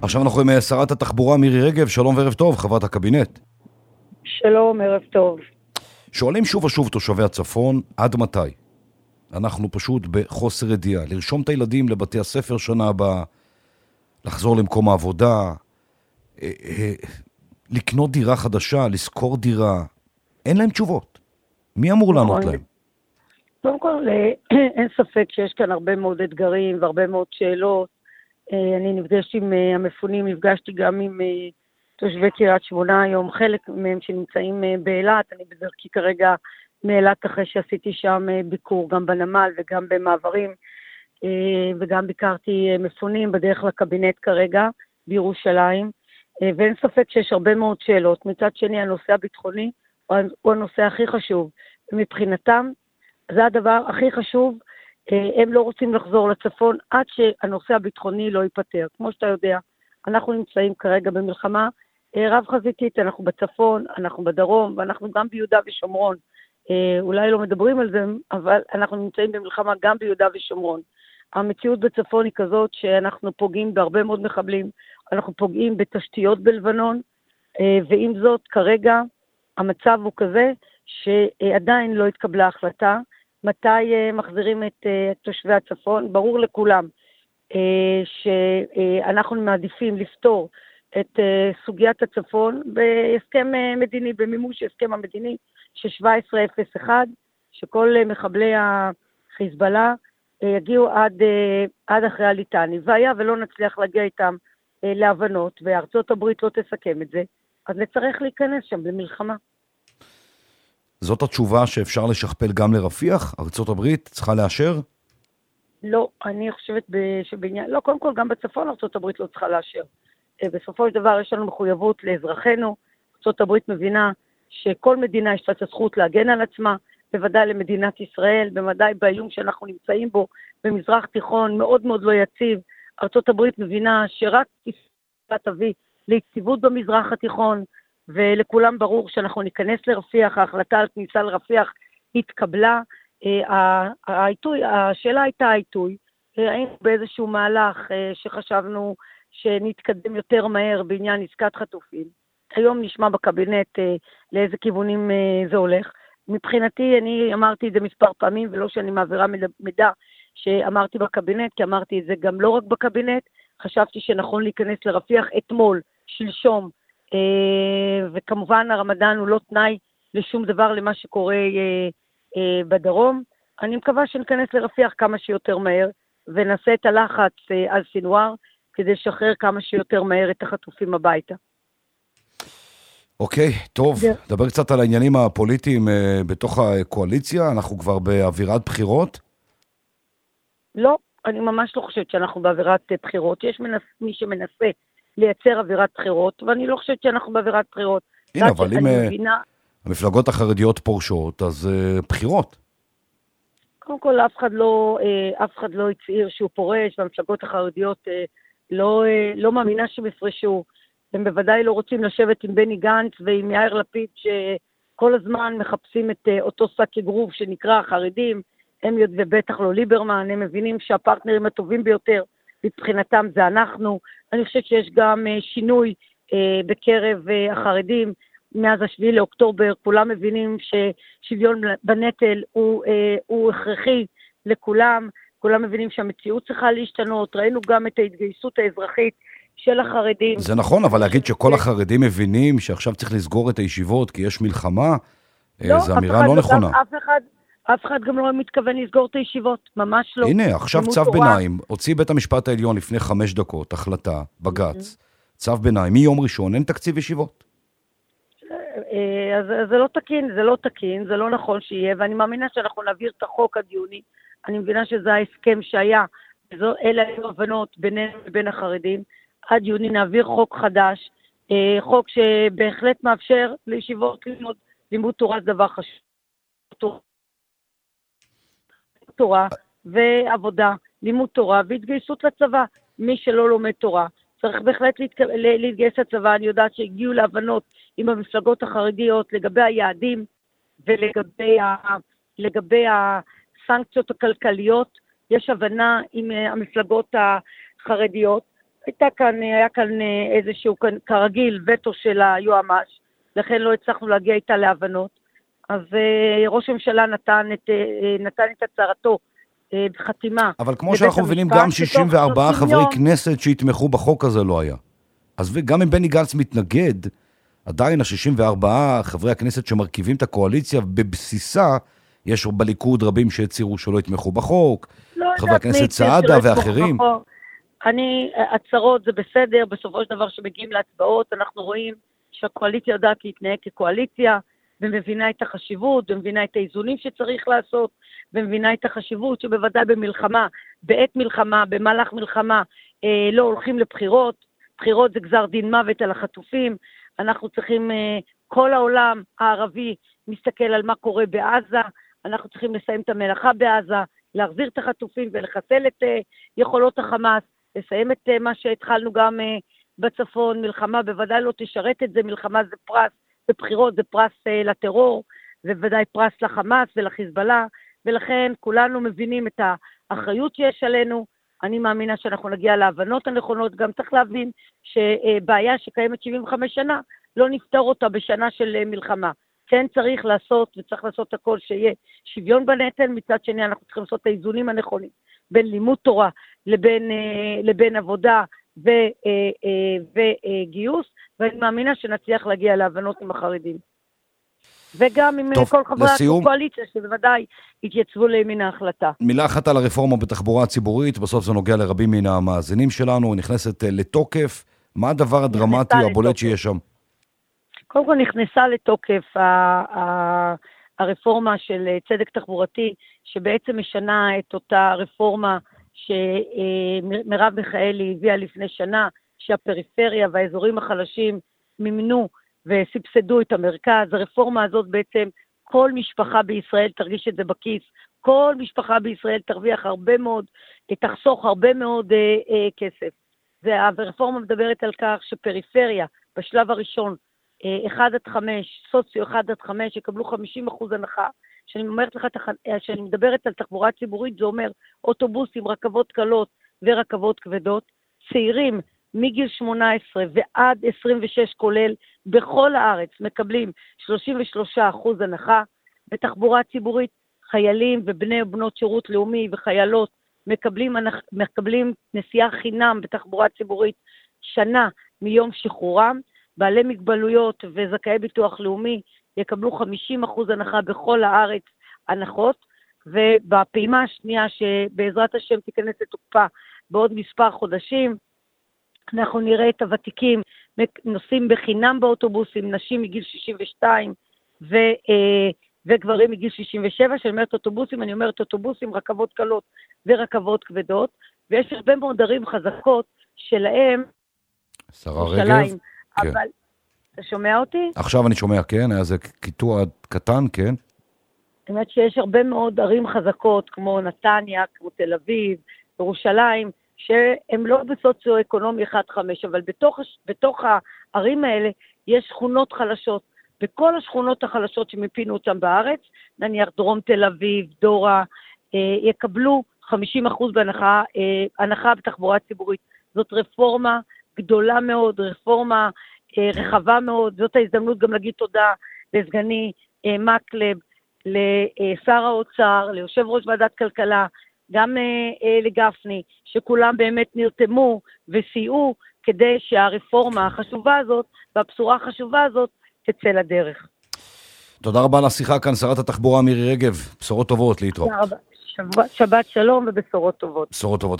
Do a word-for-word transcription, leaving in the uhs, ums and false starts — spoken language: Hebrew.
עכשיו אנחנו עם שרת התחבורה מירי רגב, שלום וערב טוב, חברת הקבינט. שלום, ערב טוב. שואלים שוב ושוב תושבי הצפון, עד מתי? אנחנו פשוט בחוסר ידיעה, לרשום את הילדים לבתי הספר שנה הבאה, לחזור למקום העבודה, לקנות דירה חדשה, לשכור דירה, אין להם תשובות. מי אמור לענות להם? קודם כל, אין ספק שיש כאן הרבה מאוד אתגרים והרבה מאוד שאלות. אני נפגשתי עם המפונים, נפגשתי גם עם תושבי קריית שמונה היום, חלק מהם שנמצאים באילת, אני בדרכי כרגע מאילת אחרי שעשיתי שם ביקור גם בנמל וגם במעברים, וגם ביקרתי מפונים בדרך לקבינט כרגע בירושלים, ואין ספק שיש הרבה מאוד שאלות. מצד שני, הנושא הביטחוני הוא הנושא הכי חשוב, ומבחינתם זה הדבר הכי חשוב. הם לא רוצים לחזור לצפון עד שהנושא הביטחוני לא ייפטר. כמו שאתה יודע, אנחנו נמצאים כרגע במלחמה רב חזיתית, אנחנו בצפון, אנחנו בדרום, ואנחנו גם ביהודה ושומרון. אולי לא מדברים על זה, אבל אנחנו נמצאים במלחמה גם ביהודה ושומרון. המציאות בצפון היא כזאת שאנחנו פוגעים בהרבה מאוד מחבלים, אנחנו פוגעים בתשתיות בלבנון, ועם זאת כרגע המצב הוא כזה שעדיין לא התקבלה החלטה, מתי מחזירים את תושבי הצפון. ברור לכולם שאנחנו מעדיפים לפתור את סוגיית הצפון בהסכם מדיני, במימוש הסכם המדיני של שבע עשרה אפס אחת, שכל מחבלי החיזבאללה יגיעו עד, עד אחרי הליטני, והיה ולא נצליח להגיע איתם להבנות, וארצות הברית לא תסכם את זה, אז נצטרך להיכנס שם במלחמה. זאת התשובה שאפשר לשכפל גם לרפיח? ארצות הברית צריכה לאשר? לא, אני חושבת שבעניין, לא, קודם כל גם בצפון ארצות הברית לא צריכה לאשר. בסופו של דבר יש לנו מחויבות לאזרחינו, ארצות הברית מבינה שכל מדינה יש לה את הזכות להגן על עצמה, בוודאי למדינת ישראל, בוודאי באיום שאנחנו נמצאים בו, במזרח תיכון מאוד מאוד לא יציב. ארצות הברית מבינה שרק ישראל תביא ליציבות במזרח התיכון, ולכולם ברור שאנחנו ניכנס לרפיח, ההחלטה על כניסה לרפיח התקבלה, העיתוי, השאלה הייתה העיתוי, היינו באיזשהו מהלך שחשבנו שנתקדם יותר מהר בעניין עסקת חטופים, היום נשמע בקבינט לאיזה כיוונים זה הולך. מבחינתי, אני אמרתי את זה מספר פעמים, ולא שאני מעבירה מידע שאמרתי בקבינט, כי אמרתי את זה גם לא רק בקבינט, חשבתי שנכון להיכנס לרפיח אתמול, שלשום, וכמובן הרמדאן הוא לא תנאי לשום דבר למה שקורה בדרום. אני מקווה שניכנס לרפיח כמה שיותר מהר, ונעשה את הלחץ על סינואר, כדי לשחרר כמה שיותר מהר את החטופים הביתה. אוקיי, טוב, דבר קצת על העניינים הפוליטיים בתוך הקואליציה, אנחנו כבר באווירת בחירות? לא, אני ממש לא חושבת שאנחנו באווירת בחירות, יש מנס, מי שמנסה לייצר אווירת בחירות, ואני לא חושבת שאנחנו באווירת בחירות. הנה, אבל אם מבינה... המפלגות החרדיות פורשות, אז uh, בחירות. קודם כל, אף אחד לא, אף אחד לא הצעיר שהוא פורש, והמפלגות החרדיות לא, לא מאמינה שהם יפרשו. הם בוודאי לא רוצים לשבת עם בני גנץ ועם יאיר לפיד, שכל הזמן מחפשים את אותו שק אגרוף שנקרא החרדים, הם יודעים, ובטח לא ליברמן, הם מבינים שהפרטנרים הטובים ביותר מבחינתם זה אנחנו. אני חושבת שיש גם שינוי בקרב החרדים, מאז השביעי לאוקטובר, כולם מבינים ששוויון בנטל הוא, הוא הכרחי לכולם, כולם מבינים שהמציאות צריכה להשתנות, ראינו גם את ההתגייסות האזרחית של החרדים. זה נכון, אבל להגיד שכל החרדים מבינים שעכשיו צריך לסגור את הישיבות כי יש מלחמה, לא, זו אמירה לא נכונה. אף אחד, אף אחד גם לא מתכוון לסגור את הישיבות, ממש לא. הנה, עכשיו צו ביניים, הוציא בית המשפט העליון לפני חמש דקות, החלטה, בגץ, צו ביניים, מיום ראשון, אין תקציב ישיבות. אז זה לא תקין, זה לא תקין, זה לא נכון שיהיה, ואני מאמינה שאנחנו נעביר את החוק עד יוני. אני מבינה שזה ההסכם שהיה, אלה היו הבנות בינינו ובין החרדים. עד יוני נעביר חוק חדש, חוק שבהחלט מאפשר לישיבות לימוד, לימוד תורה זה דבר חשוב. תורה ועבודה, לימוד תורה והתגייסות לצבא. מי שלא לומד תורה צריך בהחלט להתגייס לצבא. אני יודעת שהגיעו להבנות עם המפלגות החרדיות לגבי היעדים ולגבי ה, לגבי הסנקציות הכלכליות. יש הבנה עם המפלגות החרדיות. הייתה כאן, היה כאן איזשהו, כרגיל, וטו של היועמ"ש, לכן לא הצלחנו להגיע איתה להבנות. אז ראש הממשלה נתן את, נתן את הצהרתו בחתימה. אבל כמו שאנחנו מבינים, גם שישים וארבעה חברי כנסת שהתמכו בחוק הזה לא היה. אז גם אם בני גנץ מתנגד, עדיין ה-שישים וארבעה חברי הכנסת שמרכיבים את הקואליציה, בבסיסה יש בליכוד רבים שהצירו שלא יתמכו בחוק, לא חברי הכנסת סעדה ואחרים. אני, הצהרות זה בסדר, בסופו של דבר שמגיעים להצבעות, אנחנו רואים שהקואליציה יודעת להתנהג כקואליציה, ומבינה את החשיבות, ומבינה את האיזונים שצריך לעשות, ומבינה את החשיבות שבוודאי במלחמה, בעת מלחמה, במהלך מלחמה, אה, לא הולכים לבחירות, בחירות זה גזר דין מוות על החטופים, אנחנו צריכים, אה, כל העולם הערבי מסתכל על מה קורה בעזה, אנחנו צריכים לסיים את המלאכה בעזה, להחזיר את החטופים ולחסל את אה, יכולות החמאס, לסיים את אה, מה שהתחלנו גם אה, בצפון, מלחמה בוודאי לא תשרת את זה, מלחמה זה פרס, בבחירות זה פרס אה, לטרור, זה ודאי פרס לחמאס ולחיזבאללה, ולכן כולנו מבינים את האחריות שיש עלינו, אני מאמינה שאנחנו נגיע להבנות הנכונות, גם צריך להבין שבעיה שקיימת שבעים וחמש שנה, לא נפתר אותה בשנה של מלחמה. כן צריך לעשות, וצריך לעשות הכל שיהיה שוויון בנטל, מצד שני אנחנו צריכים לעשות את האיזונים הנכונים, בין לימוד תורה לבין, לבין עבודה ו, וגיוס, ואני מאמינה שנצליח להגיע להבנות עם החרדים. וגם עם טוב, כל חברי הקואליציה, שבוודאי התייצבו לימין ההחלטה. מילה אחת על הרפורמה בתחבורה הציבורית, בסוף זה נוגע לרבים מן המאזינים שלנו, נכנסת לתוקף, מה הדבר הדרמטי או הבולט שיש שם? קודם כל נכנסה לתוקף הרפורמה של צדק תחבורתי, שבעצם משנה את אותה רפורמה שמרב מיכאלי הביאה לפני שנה, שהפריפריה והאזורים החלשים מימנו וסבסדו את המרכז. הרפורמה הזאת בעצם, כל משפחה בישראל תרגיש את זה בכיס, כל משפחה בישראל תרוויח הרבה מאוד, תחסוך הרבה מאוד אה, אה, כסף. והרפורמה מדברת על כך שפריפריה, בשלב הראשון, אה, אחד עד חמש, סוציו אחד עד חמש, יקבלו חמישים אחוז הנחה. שאני אומרת לך, שאני מדברת על תחבורה ציבורית, זה אומר אוטובוסים, רכבות קלות ורכבות כבדות, צעירים, מגיל שמונה עשרה ועד עשרים ושש כולל, בכל הארץ מקבלים שלושים ושלושה אחוז הנחה, בתחבורה ציבורית חיילים ובני ובנות שירות לאומי וחיילות מקבלים, מקבלים נסיעה חינם בתחבורה ציבורית שנה מיום שחרורם, בעלי מגבלויות וזכאי ביטוח לאומי יקבלו חמישים אחוז הנחה בכל הארץ הנחות, ובפעימה השנייה שבעזרת השם תיכנס לתוקפה בעוד מספר חודשים, אנחנו נראה את הוותיקים נוסעים בחינם באוטובוסים, נשים מגיל שישים ושתיים ו, וגברים מגיל שישים ושבע, שאני אומרת אוטובוסים, אני אומרת אוטובוסים, רכבות קלות ורכבות כבדות, ויש הרבה מאוד ערים חזקות שלהם, שרה רגב, אבל, כן. אתה שומע אותי? עכשיו אני שומע, כן, היה זה קיטוע קטן, כן. זאת אומרת שיש הרבה מאוד ערים חזקות, כמו נתניה, כמו תל אביב, ירושלים, שהם לא בסוציו-אקונומי אחד חמש, אבל בתוך, בתוך הערים האלה יש שכונות חלשות. בכל השכונות החלשות שמפינו אותם בארץ, נניח דרום תל אביב, דורה, אה, יקבלו חמישים אחוז בהנחה, אה, הנחה בתחבורה ציבורית. זאת רפורמה גדולה מאוד, רפורמה אה, רחבה מאוד. זאת ההזדמנות גם להגיד תודה לסגני אה, מקלב, לשר האוצר, ליושב ראש ועדת כלכלה, גם אה, אה, לגפני, שכולם באמת נרתמו וסייעו כדי שהרפורמה החשובה הזאת והבשורה החשובה הזאת תצא לדרך. תודה רבה על השיחה כאן, שרת התחבורה מירי רגב. בשורות טובות להתראות. תודה רבה. שבת, שבת שלום ובשורות טובות. בשורות טובות.